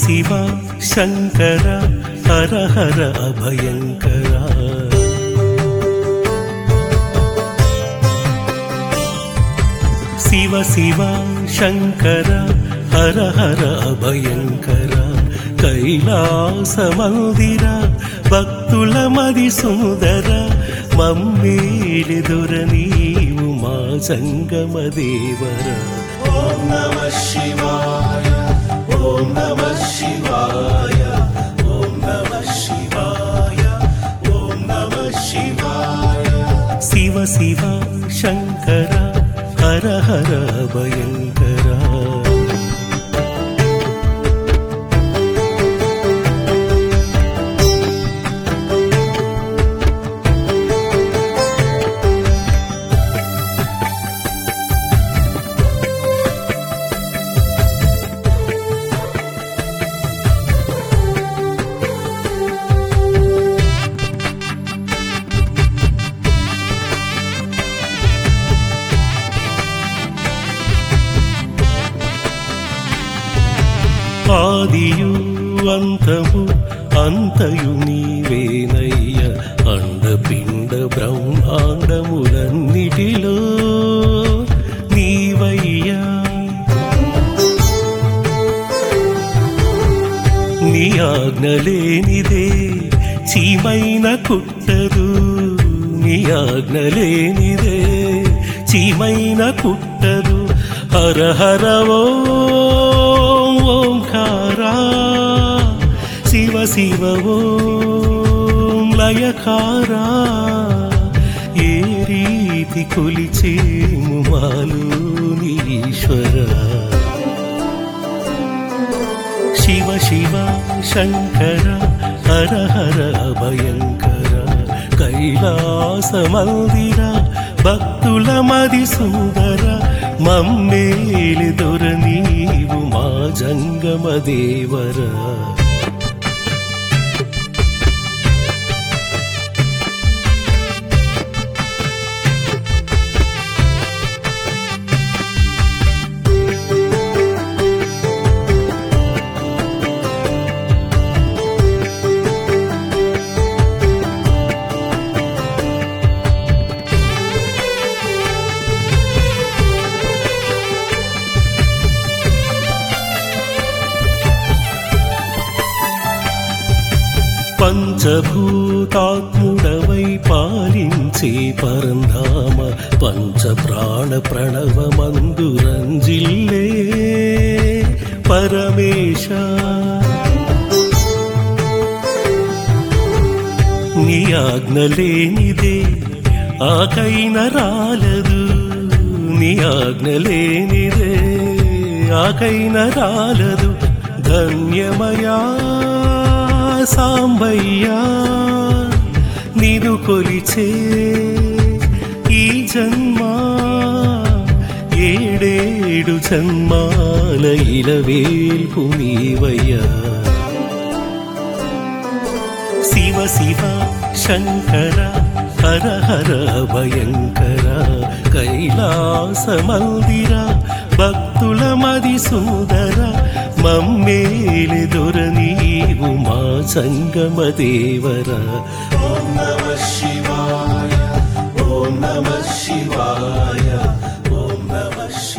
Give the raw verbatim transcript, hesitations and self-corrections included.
శివ శంకర హర హర అభయంకర శివ శివ శంకర హర హర అభయంకర కైలాస మందిర భక్తుల మది సుందర మమ్మేలిదుర నీవు మా సంగమ దేవర. ఓం నమః శివాయ ఓం నమః శివాయ ఓం నమః శివాయ ఓం నమః శివాయ. శివ శివ శంకర హర హర భయంకర ఆదియు అంతము అంతయు నీవేనయ్య అండపిండ బ్రహ్మాండములన్నిటిలో నీవయ్యా. నీ ఆజ్ఞ లేనిదే చీమైన కుట్టదు, నీ ఆజ్ఞ లేనిదే చీమైన కుట్టదు. హర హర ఓంకారా శివ శివ ఓం లయకారా. ఏ రీతి కొలిచేము మాలోని ఈశ్వర. శివ శివ శంకర హర హర భయంకర కైలాస మందిర భక్తుల మది సుందర మమ్మేలిదుర నీవు మా జంగమ దేవర. పంచభూతాత్ముడవై పాలించే పరంధామ పంచ ప్రాణ ప్రణవమందురంజిల్లే పరమేశ. నీ ఆజ్ఞ లేనిదే ఆకైన రాలదు, నీ ఆజ్ఞ లేనిదే ఆకైన రాలదు. ధన్యమయా సాంబయ్యా నిను కొలిచే ఈ జన్మ ఏడేడు జన్మాల ఇలవేల్పు నీవయ్యా. శివ శివ శంకర హర హర భయంకర కైలాస మందిర భక్తుల మది సుందర మమ్మేలిదుర నీవు మా సంగమ దేవర. ఓం నమః శివాయ ఓం నమః శివాయ ఓం నమః